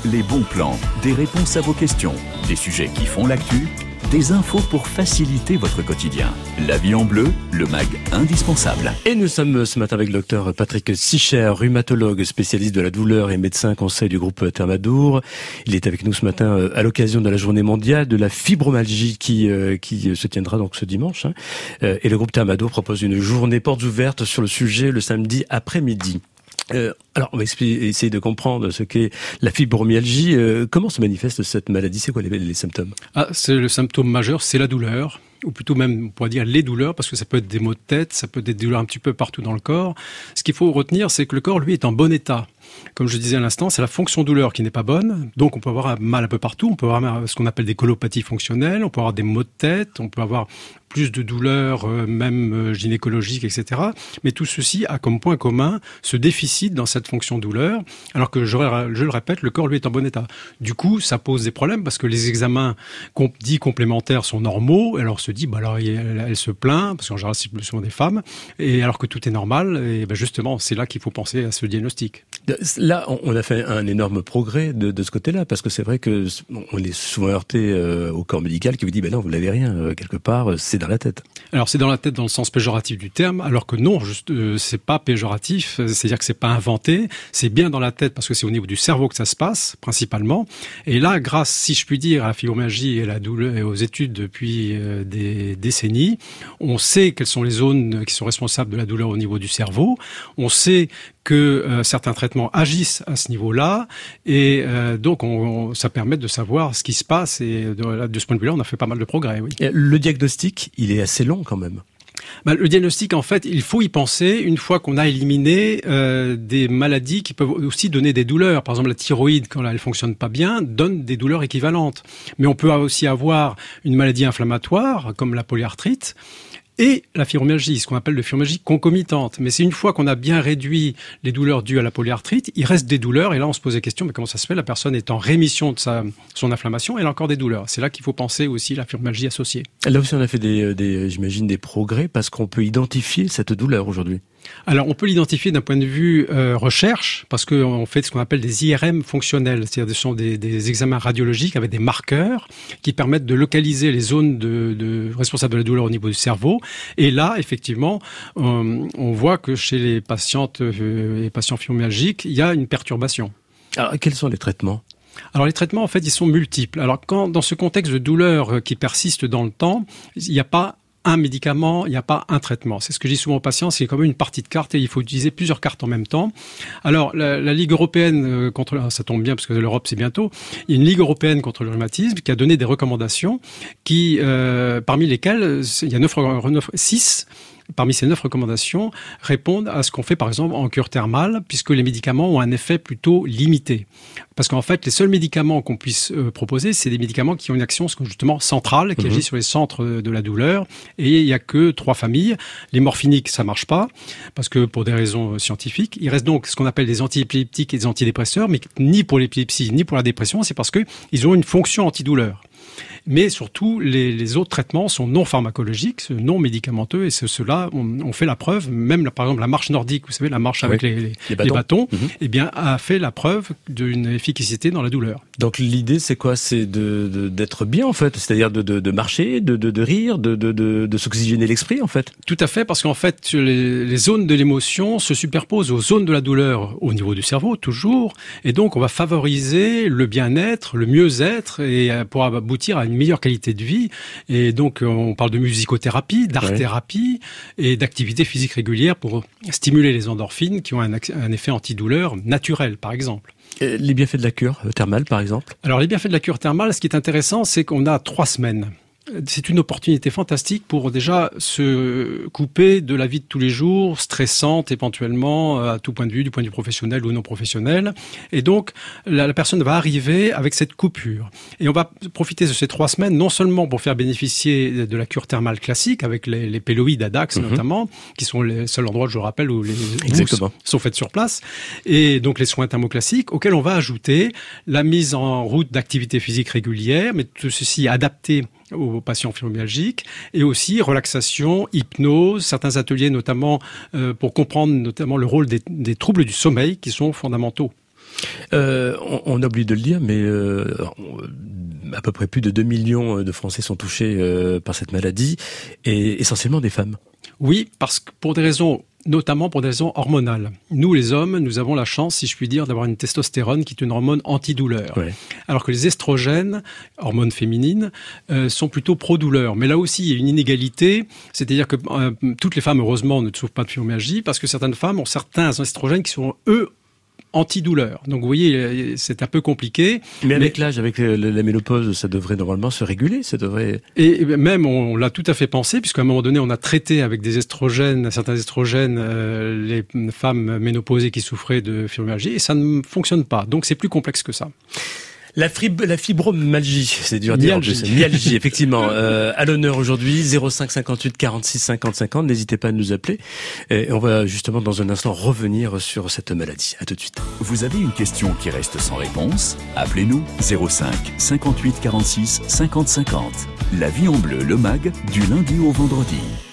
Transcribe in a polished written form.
les bons plans, des réponses à vos questions, des sujets qui font l'actu, des infos pour faciliter votre quotidien. La vie en bleu, le mag indispensable. Et nous sommes ce matin avec le docteur Patrick Sicher, rhumatologue, spécialiste de la douleur et médecin conseil du groupe Thermadour. Il est avec nous ce matin à l'occasion de la journée mondiale de la fibromyalgie qui se tiendra donc ce dimanche. Et le groupe Thermadour propose une journée portes ouvertes sur le sujet le samedi après-midi. Alors, on va essayer de comprendre ce qu'est la fibromyalgie. Comment se manifeste cette maladie? C'est quoi les symptômes? C'est le symptôme majeur, c'est la douleur. Ou plutôt même, on pourrait dire les douleurs, parce que ça peut être des maux de tête, ça peut être des douleurs un petit peu partout dans le corps. Ce qu'il faut retenir, c'est que le corps, lui, est en bon état. Comme je disais à l'instant, c'est la fonction douleur qui n'est pas bonne. Donc, on peut avoir mal un peu partout. On peut avoir ce qu'on appelle des cholopathies fonctionnelles. On peut avoir des maux de tête. On peut avoir plus de douleurs, même gynécologiques, etc. Mais tout ceci a comme point commun ce déficit dans cette fonction douleur, alors que, je le répète, le corps, lui, est en bon état. Du coup, ça pose des problèmes parce que les examens dits complémentaires sont normaux. Alors, on se dit, alors, elle se plaint, parce qu'en général, c'est plus souvent des femmes, et alors que tout est normal. Et justement, c'est là qu'il faut penser à ce diagnostic. Là, on a fait un énorme progrès de ce côté-là, parce que c'est vrai que on est souvent heurté au corps médical qui vous dit, non, vous n'avez rien, quelque part, c'est dans la tête. Alors, c'est dans la tête dans le sens péjoratif du terme, alors que non, c'est pas péjoratif, c'est-à-dire que c'est pas inventé, c'est bien dans la tête parce que c'est au niveau du cerveau que ça se passe, principalement. Et là, grâce, si je puis dire, à la fibromyalgie et à la douleur et aux études depuis des décennies, on sait quelles sont les zones qui sont responsables de la douleur au niveau du cerveau. On sait que certains traitements agissent à ce niveau-là, et donc ça permet de savoir ce qui se passe, et de ce point de vue-là, on a fait pas mal de progrès. Oui. Le diagnostic, il est assez long quand même. Le diagnostic, en fait, il faut y penser une fois qu'on a éliminé des maladies qui peuvent aussi donner des douleurs. Par exemple, la thyroïde, quand elle fonctionne pas bien, donne des douleurs équivalentes. Mais on peut aussi avoir une maladie inflammatoire, comme la polyarthrite, et la fibromyalgie, ce qu'on appelle la fibromyalgie concomitante. Mais c'est une fois qu'on a bien réduit les douleurs dues à la polyarthrite, il reste des douleurs, et là on se pose la question, mais comment ça se fait? La personne est en rémission de son inflammation, elle a encore des douleurs. C'est là qu'il faut penser aussi à la fibromyalgie associée. Là aussi on a fait j'imagine des progrès, parce qu'on peut identifier cette douleur aujourd'hui. Alors, on peut l'identifier d'un point de vue recherche, parce qu'on fait ce qu'on appelle des IRM fonctionnels, c'est-à-dire ce sont des examens radiologiques avec des marqueurs qui permettent de localiser les zones de responsables de la douleur au niveau du cerveau. Et là, effectivement, on voit que chez les patientes et patients fibromyalgiques, il y a une perturbation. Alors, quels sont les traitements ? Alors les traitements, en fait, ils sont multiples. Alors dans ce contexte de douleur qui persiste dans le temps, il n'y a pas un médicament, il n'y a pas un traitement. C'est ce que je dis souvent aux patients, c'est comme une partie de cartes et il faut utiliser plusieurs cartes en même temps. Alors, la Ligue européenne ça tombe bien parce que l'Europe c'est bientôt, il y a une Ligue européenne contre le rhumatisme qui a donné des recommandations qui, parmi lesquelles, il y a 6. Parmi ces 9 recommandations, répondent à ce qu'on fait par exemple en cure thermale, puisque les médicaments ont un effet plutôt limité. Parce qu'en fait, les seuls médicaments qu'on puisse proposer, c'est des médicaments qui ont une action justement centrale, qui agit sur les centres de la douleur. Et il n'y a que 3 familles. Les morphiniques, ça marche pas, parce que pour des raisons scientifiques. Il reste donc ce qu'on appelle des antiépileptiques et des antidépresseurs, mais ni pour l'épilepsie, ni pour la dépression, c'est parce qu'ils ont une fonction antidouleur. Mais surtout, les autres traitements sont non pharmacologiques, non médicamenteux, et ceux-là, on fait la preuve, même par exemple la marche nordique, vous savez, la marche avec les bâtons, eh bien, a fait la preuve d'une efficacité dans la douleur. Donc l'idée, c'est quoi? C'est d'être bien, en fait, c'est-à-dire de marcher, de rire, de s'oxygéner l'esprit, en fait. Tout à fait, parce qu'en fait, les zones de l'émotion se superposent aux zones de la douleur au niveau du cerveau, toujours, et donc on va favoriser le bien-être, le mieux-être, et pour aboutir à une meilleure qualité de vie. Et donc, on parle de musicothérapie, d'art-thérapie et d'activité physique régulière pour stimuler les endorphines qui ont un effet antidouleur naturel, par exemple. Les bienfaits de la cure thermale, par exemple? Alors, les bienfaits de la cure thermale, ce qui est intéressant, c'est qu'on a 3 semaines. C'est une opportunité fantastique pour déjà se couper de la vie de tous les jours, stressante éventuellement à tout point de vue, du point de vue professionnel ou non professionnel. Et donc, la personne va arriver avec cette coupure. Et on va profiter de ces 3 semaines, non seulement pour faire bénéficier de la cure thermale classique, avec les péloïdes à Dax notamment, qui sont les seuls endroits, je rappelle, où les mousses sont faites sur place, et donc les soins thermoclassiques, auxquels on va ajouter la mise en route d'activités physiques régulières, mais tout ceci adapté aux patients fibromyalgiques, et aussi relaxation, hypnose, certains ateliers notamment pour comprendre notamment le rôle des troubles du sommeil qui sont fondamentaux. On a oublié de le dire, mais à peu près plus de 2 millions de Français sont touchés par cette maladie, et essentiellement des femmes. Oui, parce que notamment pour des raisons hormonales. Nous, les hommes, nous avons la chance, si je puis dire, d'avoir une testostérone qui est une hormone antidouleur. Ouais. Alors que les estrogènes, hormones féminines, sont plutôt pro-douleur. Mais là aussi, il y a une inégalité, c'est-à-dire que toutes les femmes, heureusement, ne souffrent pas de fibromyalgie, parce que certaines femmes ont certains estrogènes qui sont, eux, antidouleur. Donc vous voyez, c'est un peu compliqué. Mais avec l'âge, avec la ménopause, ça devrait normalement se réguler, ça devrait... Et même, on l'a tout à fait pensé, puisqu'à un moment donné, on a traité avec des estrogènes, certains estrogènes, les femmes ménopausées qui souffraient de fibromyalgie, et ça ne fonctionne pas. Donc c'est plus complexe que ça. La fibromalgie, c'est dur à dire en plus. Myalgie, effectivement. À l'honneur aujourd'hui, 05 58 46 50 50. N'hésitez pas à nous appeler. Et on va justement dans un instant revenir sur cette maladie. À tout de suite. Vous avez une question qui reste sans réponse? Appelez-nous 05 58 46 50 50. La vie en bleu, le MAG, du lundi au vendredi.